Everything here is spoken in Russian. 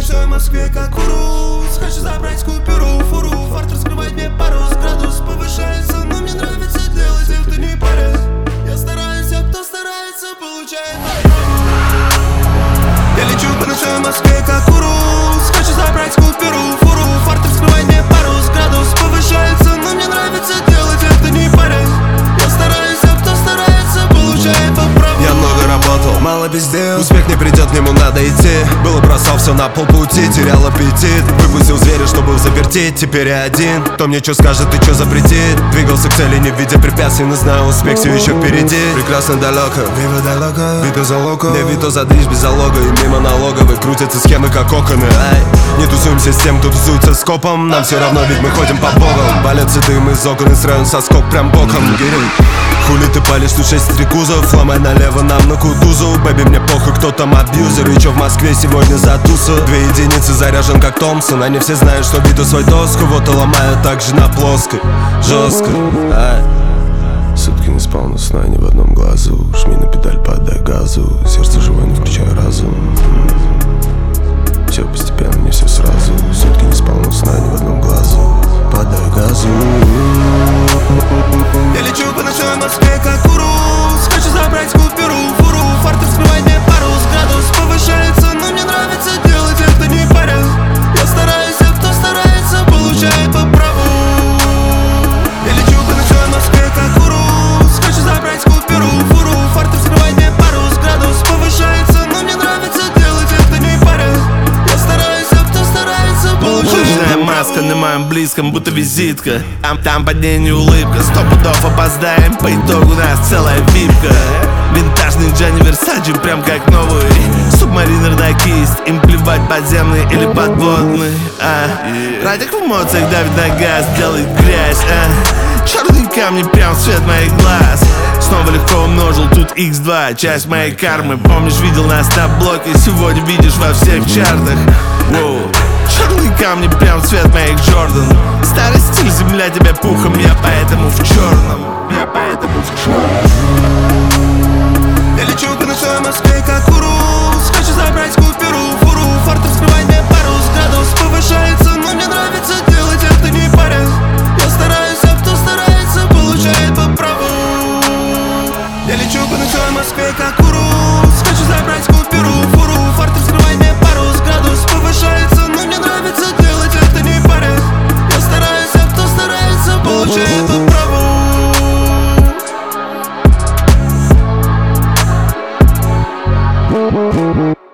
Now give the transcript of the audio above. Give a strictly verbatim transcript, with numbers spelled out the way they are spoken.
ночной в Москве как урус. Хочу забрать купюру, фуру, фарт раскрывать мне парус. Градус повышается, но мне нравится делать это не парясь. Я стараюсь, а кто старается, получает. Я лечу по ночной в Москве как урус. Хочу забрать купюру, фуру, фарт раскрывать мне парус. Градус повышается, но мне нравится делать это не парясь. Я стараюсь, а кто старается, получает по праву. Я много работал, мало пиздел. Успех не придет, к нему надо идти. Было бросал все на полпути, терял аппетит. Выпустил зверя, чтобы в заперти. Теперь я один, кто мне что скажет и что запретит. Двигался к цели, не видя препятствий, но знаю, успех все еще впереди. Прекрасно далеко, вива далеко, Вито за локо, не Вито за движ без залога. И мимо налоговой крутятся схемы как оконы. Ай, не тусуемся с тем, кто тусуется с копом. Нам все равно, ведь мы ходим по богам. Валятся дым из окон и сразу соскок прям боком. Хули ты палишь, тут шесть стрекузов. Ломай налево нам на кутузу. Бэби, мне похуй, кто там абьюзер. И чё в Москве сегодня за туса? Две единицы заряжен как Томпсон. Они все знают, что биту свой доску. Вот и ломаю так же на плоской. Жестко, ай. Сутки не спал, но сна ни в одном глазу. Жми на педаль, подай газу. Сердце живое, не включай разум. Все постепенно, не все сразу. Сутки не спал, но сна ни в одном глазу. Подай газу. Я лечу по ночной в Москве как урус. Хочу забрать купюру, фуру, фарт раскрывать мне парус. Градус повышается, но мне нравится делать это не парясь. Я стараюсь, а кто старается, получает по праву. Я лечу по ночной в Москве как урус. Хочу забрать купюру, фуру, фарт раскрывать мне парус. Градус повышается, но мне нравится делать это не парясь. Я стараюсь, а кто старается, получает по праву. Маска на моем близком, будто визитка. Там, там под ней не улыбка. Сто пудов опоздаем, по итогу нас целая випка. Винтажный Джанни Версачи, прям как новый субмаринер на кисть. Им плевать, подземный или подводный, а радик в эмоциях давит на газ, делает грязь, а черные камни прям в цвет моих глаз. Снова легко умножил, тут икс два, часть моей кармы. Помнишь, видел нас на блоке, сегодня видишь во всех чартах. Воу. Черные камни прям в цвет моих Джордан. Старый стиль, земля тебя пухом, я поэтому в черном. Я поэтому в черном. Я лечу по ночной в Москве как урус. Хочу забрать купюру, фуру, фарт раскрывать мне парус. Градус повышается, но мне нравится делать это не парясь. Я стараюсь, а кто старается, получает по праву. Я лечу по ночной в Москве как урус. Хочу забрать купюру, фуру, фарт раскрывать мне парус. Градус повышается, но мне нравится делать это не парясь. Я стараюсь, а кто старается, получает по праву. Mm-hmm.